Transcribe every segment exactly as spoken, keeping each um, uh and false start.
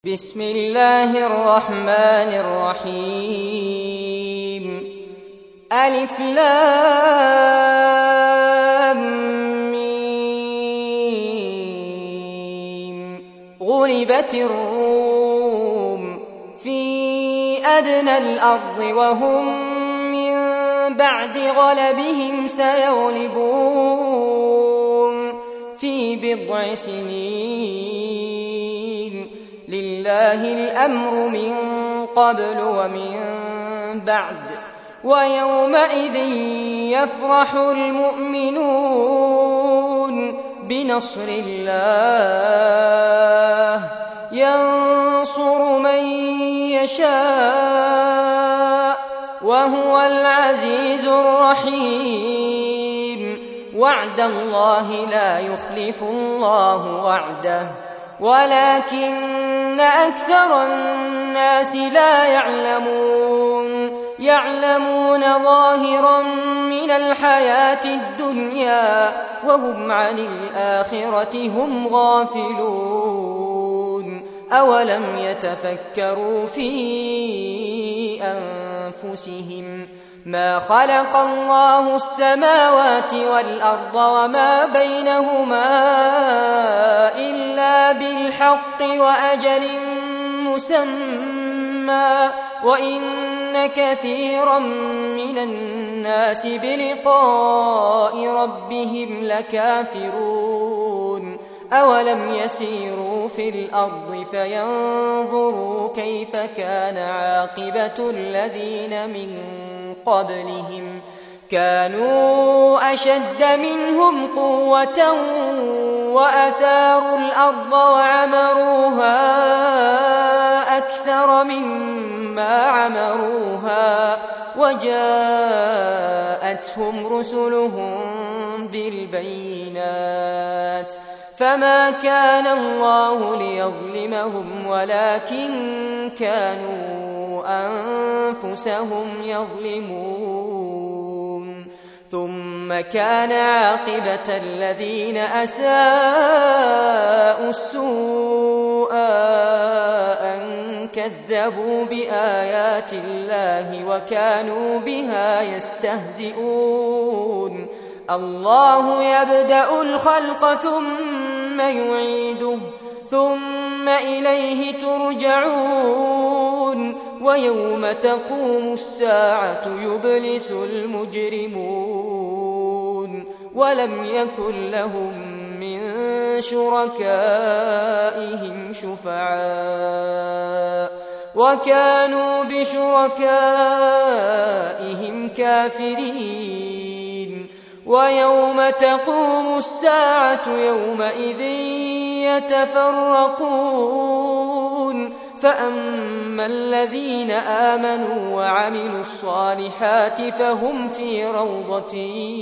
بسم الله الرحمن الرحيم ألف لام ميم غلبت الروم في أدنى الأرض وهم من بعد غلبهم سيغلبون في بضع سنين لله الأمر من قبل ومن بعد ويومئذ يفرح المؤمنون بنصر الله ينصر من يشاء وهو العزيز الرحيم وعد الله لا يخلف الله وعده ولكن أكثر الناس لا يعلمون يعلمون ظاهرا من الحياة الدنيا وهم عن الآخرة هم غافلون أولم يتفكروا في أنفسهم ما خلق الله السماوات والأرض وما بينهما إلا بالحق وأجل مسمى وإن كثيرا من الناس بلقاء ربهم لكافرون أولم يسيروا في الأرض فينظروا كيف كان عاقبة الذين من قبلهم كانوا أشد منهم قوة وأثاروا الأرض وعمروها أكثر مما عمروها وجاءتهم رسلهم بالبينات فما كان الله ليظلمهم ولكن كانوا أنفسهم يظلمون ثم كان عاقبة الذين أساءوا السوء أن كذبوا بآيات الله وكانوا بها يستهزئون الله يبدأ الخلق ثم يعيده ثم إليه ترجعون ويوم تقوم الساعة يبلس المجرمون ولم يكن لهم من شركائهم شفعاء وكانوا بشركائهم كافرين ويوم تقوم الساعة يومئذ يتفرقون فأما الذين آمنوا وعملوا الصالحات فهم في روضة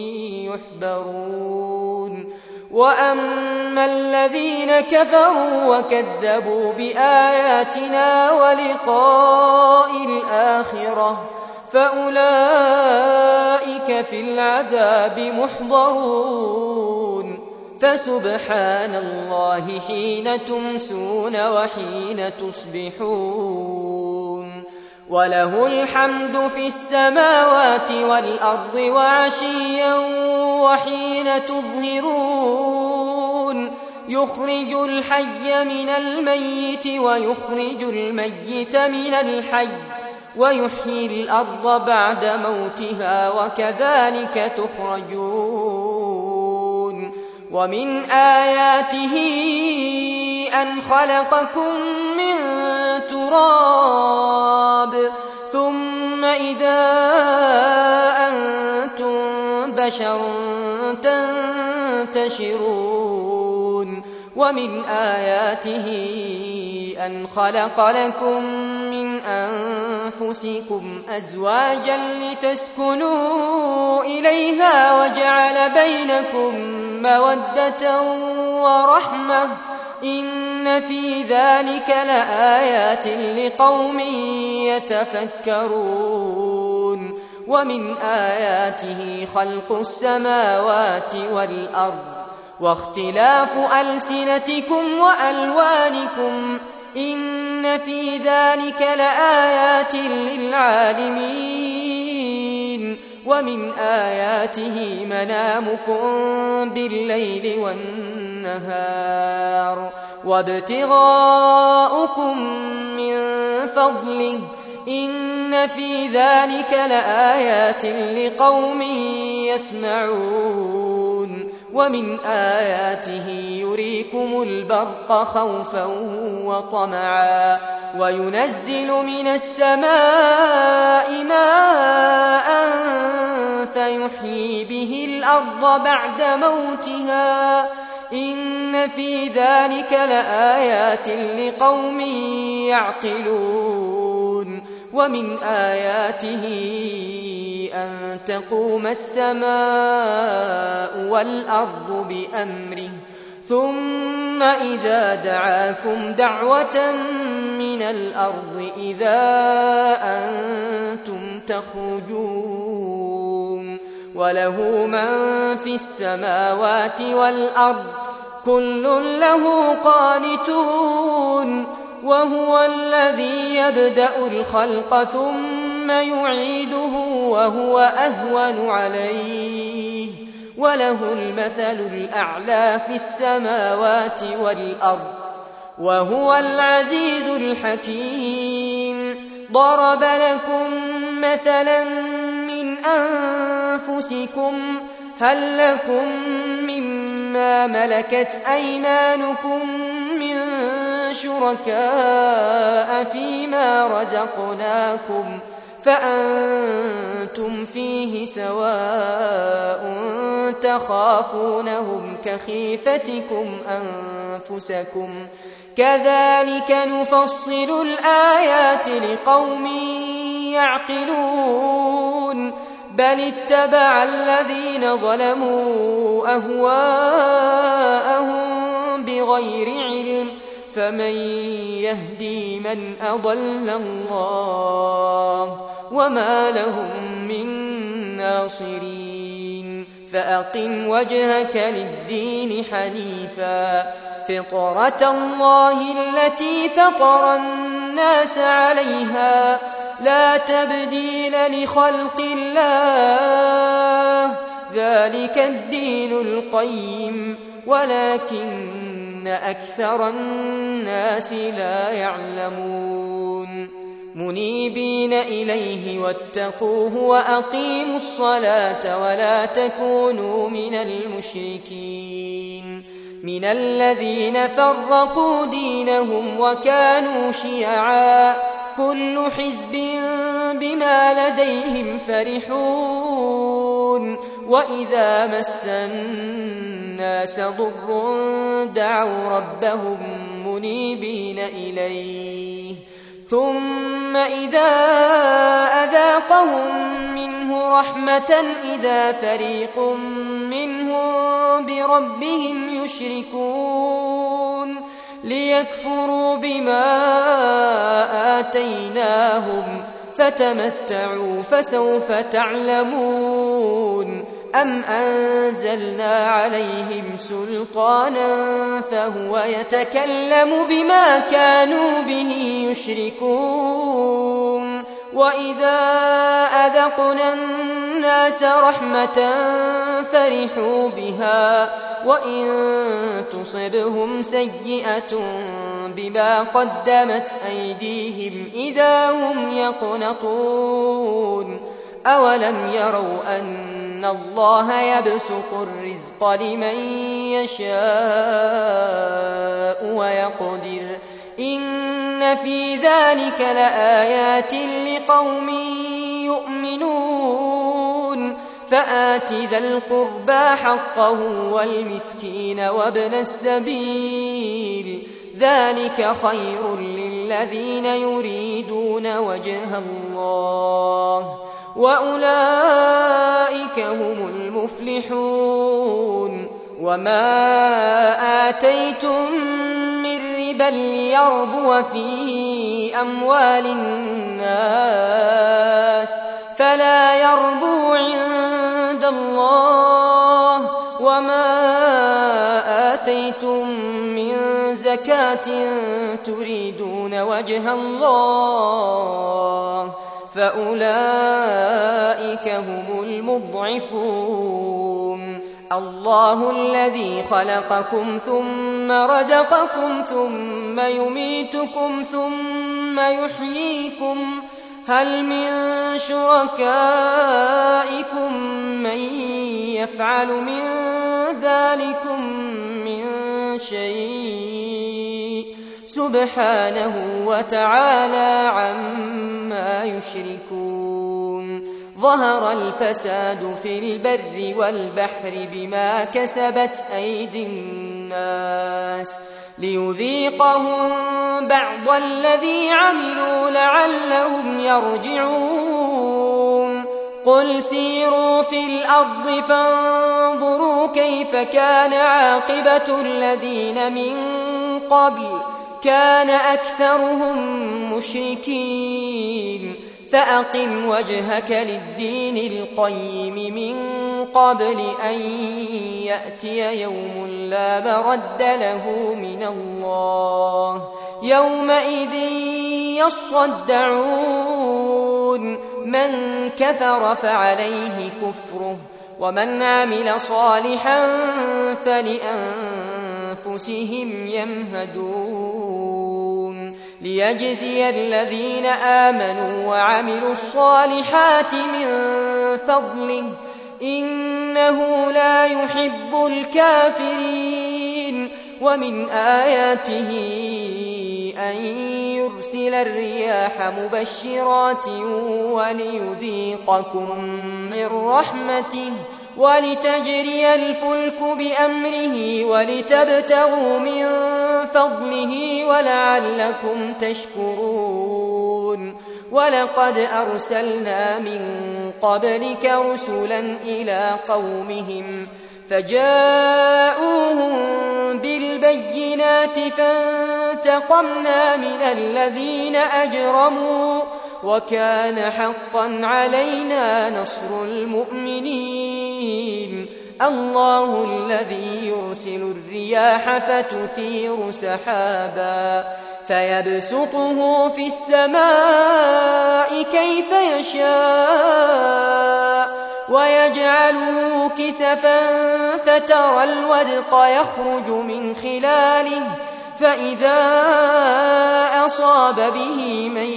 يحبرون وأما الذين كفروا وكذبوا بآياتنا ولقاء الآخرة فأولئك في العذاب محضرون فسبحان الله حين تمسون وحين تصبحون وله الحمد في السماوات والأرض وعشيا وحين تظهرون يخرج الحي من الميت ويخرج الميت من الحي ويحيي الأرض بعد موتها وكذلك تخرجون ومن آياته أن خلقكم من تراب ثم إذا أنتم بشر تنتشرون ومن آياته أن خلق لكم من أنفسكم أزواجا لتسكنوا إليها وجعل بينكم مودة ورحمة إن في ذلك لآيات لقوم يتفكرون ومن آياته خلق السماوات والأرض واختلاف ألسنتكم وألوانكم إن إن في ذلك لآيات للعالمين ومن آياته منامكم بالليل والنهار وابتغاؤكم من فضله إن في ذلك لآيات لقوم يسمعون ومن آياته يريكم البرق خوفا وطمعا وينزل من السماء ماء فيحيي به الأرض بعد موتها إن في ذلك لآيات لقوم يعقلون ومن آياته أن تقوم السماء والأرض بأمره ثم إذا دعاكم دعوة من الأرض إذا أنتم تخرجون وله من في السماوات والأرض كل له قانتون وهو الذي يبدأ الخلق ثم يعيده وهو أهون عليه وله المثل الأعلى في السماوات والأرض وهو العزيز الحكيم ضرب لكم مثلا من أنفسكم هل لكم مما ملكت أيمانكم من شركاء فيما رزقناكم فأنتم فيه سواء تخافونهم كخيفتكم أنفسكم كذلك نفصل الآيات لقوم يعقلون بل اتبع الذين ظلموا أهواءهم بغير علم فمن يهدي من أضل الله وما لهم من ناصرين فأقم وجهك للدين حنيفا فطرة الله التي فطر الناس عليها لا تبديل لخلق الله ذلك الدين القيم ولكن أكثر الناس لا يعلمون منيبين إليه واتقوه وأقيموا الصلاة ولا تكونوا من المشركين من الذين فرقوا دينهم وكانوا شيعا كل حزب بما لديهم فرحون وإذا مس الناس ضر دعوا ربهم منيبين إليه ثم إذا أذاقهم منه رحمة إذا فريق منهم بربهم يشركون ليكفروا بما آتيناهم فتمتعوا فسوف تعلمون أم أنزلنا عليهم سلطانا فهو يتكلم بما كانوا به يشركون وإذا أذقنا الناس رحمة فرحوا بها وإن تصبهم سيئة بما قدمت أيديهم إذا هم يقنطون أولم يروا أن الله يبسط الرزق لمن يشاء ويقدر إن في ذلك لآيات لقوم يؤمنون فآت ذا القربى حقه والمسكين وابن السبيل ذلك خير للذين يريدون وجه الله وأولئك هم المفلحون وما آتيتم من ربا ليربو في أموال الناس فلا يربو عند الله وما آتيتم من زكاة تريدون يريدون وجه الله فأولئك هم المضعفون الله الذي خلقكم ثم رزقكم ثم يميتكم ثم يحييكم هل من شركائكم من يفعل من ذلكم من شيء سبحانه وتعالى عما يشركون ظهر الفساد في البر والبحر بما كسبت أيدي الناس ليذيقهم بعض الذي عملوا لعلهم يرجعون قل سيروا في الأرض فانظروا كيف كان عاقبة الذين من قبل كان أكثرهم مشركين فأقم وجهك للدين القيم من قبل أن يأتي يوم لا مرد له من الله يومئذ يصدعون من كفر فعليه كفره ومن عمل صالحا فلأنفسهم يمهدون ليجزي الذين آمنوا وعملوا الصالحات من فضله إنه لا يحب الكافرين ومن آياته أن يرسل الرياح مبشرات وليذيقكم من رحمته ولتجري الفلك بأمره ولتبتغوا من فضله ولعلكم تشكرون ولقد أرسلنا من قبلك رسلا إلى قومهم فجاءوهم بالبينات فانتقمنا من الذين أجرموا وكان حقا علينا نصر المؤمنين الله الذي يرسل الرياح فتثير سحابا فيبسطه في السماء كيف يشاء ويجعله كسفا فترى الودق يخرج من خلاله فإذا أصاب به من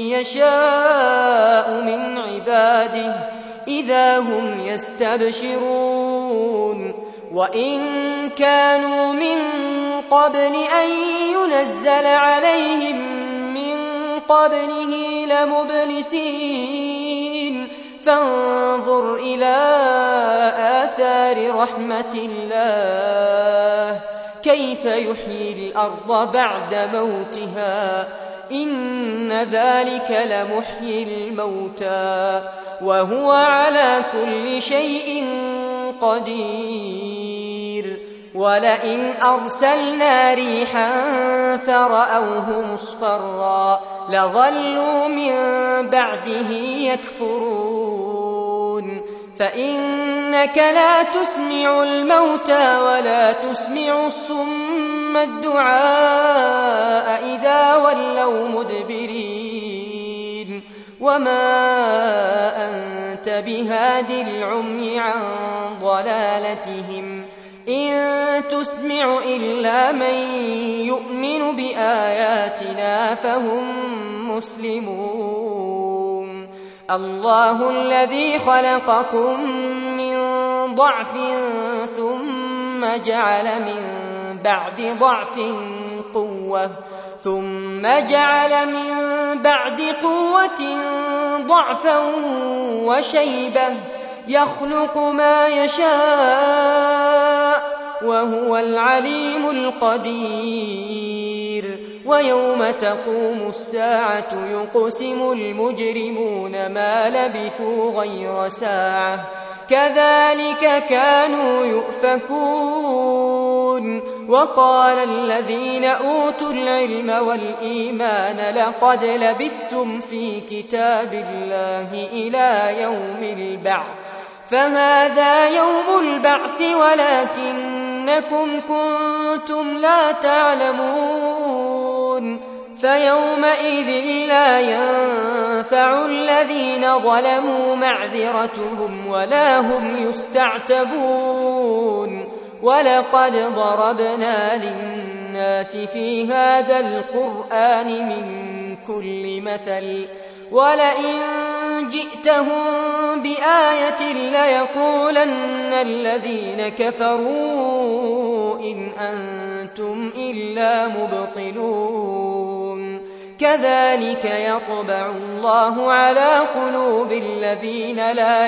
يشاء من عباده إذا هم يستبشرون وإن كانوا من قبل أن ينزل عليهم من قبله لمبلسين فانظر إلى آثار رحمة الله كيف يحيي الأرض بعد موتها إن ذلك لمحيي الموتى وهو على كل شيء قدير ولئن أرسلنا ريحا فرأوه مصفرا لظلوا من بعده يكفرون فإنك لا تسمع الموتى ولا تسمع الصم الدعاء إذا ولوا مدبرين وما أنت بهاد العمي عن ضلالتهم إن تسمع إلا من يؤمن بآياتنا فهم مسلمون الله الذي خلقكم من ضعف ثم جعل من بعد ضعف قوة ثم جعل من بعد قوة ضعفا وشيبة يخلق ما يشاء وهو العليم القدير ويوم تقوم الساعة يقسم المجرمون ما لبثوا غير ساعة كذلك كانوا يؤفكون وقال الذين أوتوا العلم والإيمان لقد لبثتم في كتاب الله إلى يوم البعث فهذا يوم البعث ولكنكم كنتم لا تعلمون فيومئذ لا ينفع الذين ظلموا معذرتهم ولا هم يستعتبون ولقد ضربنا للناس في هذا القرآن من كل مثل ولئن جئتهم بآية ليقولن الذين كفروا إن أنتم إلا مبطلون كذلك يطبع الله على قلوب الذين لا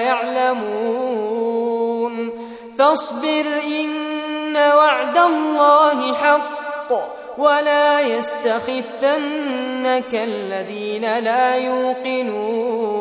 يعلمون فاصبر إن وعد الله حق ولا يستخفنك الذين لا يوقنون